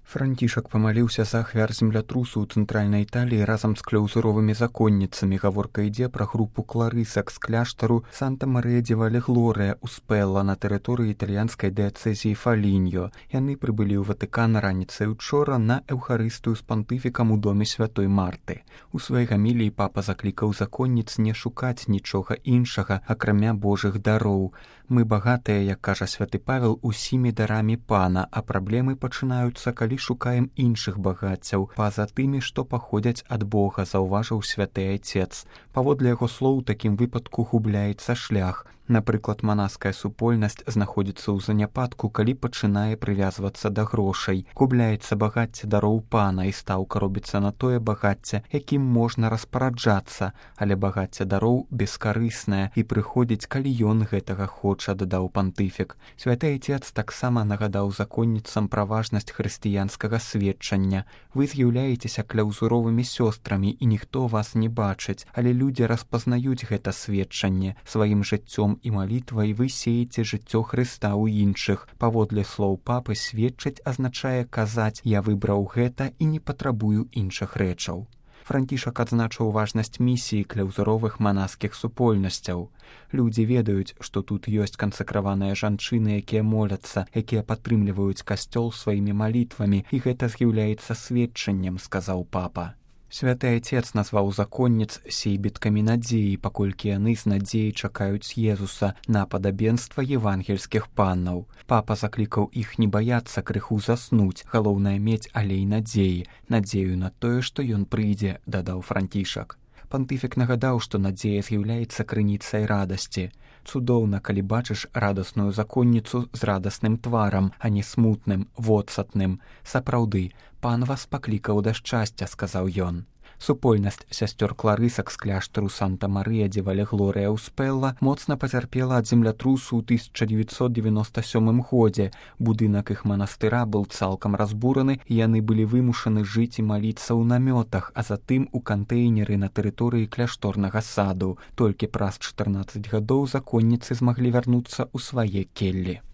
Францішак памаліўся за ахвяр землятрусу ў цэнтральнай Італіі разам з кляўзуровымі законніцамі. Гаворка ідзе пра групу кларысак з кляштару Санта-Марыя ді Вале-Глорія ў Спэлла на тэрыторыі італьянскай дыяцэзіі Фаліньо. Яны прыбылі ў Ватыкан раніцай учора на эўхарыстыю з пантыфікам у доме святой Марты. У сваёй гаміліі папа заклікаў законніц не шукаць нічога іншага, акрамя Божых дароў. Мы багатыя, як кажа святы Павел, усімі дарамі Пана, а праблемы пачынаюцца, калі шукаем іншых багаццяў, па-за тымі, што паходзяць ад Бога, заўважыў святы айцец. Паводле яго слоў, у такім выпадку губляецца шлях. Напрыклад, манаская супольнасць знаходзіцца ў заняпадку, калі пачынае прывязвацца да грошай. Губляецца багацце дароў Пана, і стаўка робіцца на тое багацце, якім можна распараджацца, але багацце дароў бескарыснае і прыходзіць, калі ён гэтага хоча, дадаў пантыфік. Святы айцец таксама нагадаў законніцам пра важнасць хрысціянскага сведчання. Вы з'яўляецеся кляўзуровымі сёстрамі, і ніхто вас не бачыць, але людзі распазнаюць гэта сведчанне. Сваім жыццём і малітвай вы сееце жыццё Хрыста ў іншых. Паводле слоў папы, сведчыць азначае казаць «я выбраў гэта і не патрабую іншых рэчаў». Францішак адзначыў важнасць місіі кляўзуровых манаскіх супольнасцяў. Людзі ведаюць, што тут ёсць кансакраваныя жанчыны, якія моляцца, якія падтрымліваюць касцёл сваімі малітвамі, і гэта з'яўляецца сведчаннем, сказаў папа. Святы айцец назваў законніц сейбіткамі надзеі, паколькі яны з надзеяй чакаюць Езуса на падабенства евангельскіх паннаў. Папа заклікаў іх не баяцца крыху заснуць, галоўнае мець алей надзеі, надзею на тое, што ён прыйдзе, дадаў Францішак. Пантыфік нагадаў, што надзея з'яўляецца крыніцай радасці. Цудоўна, калі бачыш радасную законніцу з радасным тварам, а не смутным, водсатным. Сапраўды, пан вас паклікаў да шчасця, сказаў ён. Супольнасць сясцёр кларысак з кляштару Санта-Марыя ді Вале-Глорія ў Спэлла моцна пацярпела ад землятрусу ў 1997 годзе. Будынак іх манастыра быў цалкам разбураны, і яны былі вымушаны жыць і маліцца ў намётах, а затым у кантэйнеры на тэрыторыі кляшторнага саду. Толькі праз 14 гадоў законніцы змаглі вярнуцца ў свае келлі.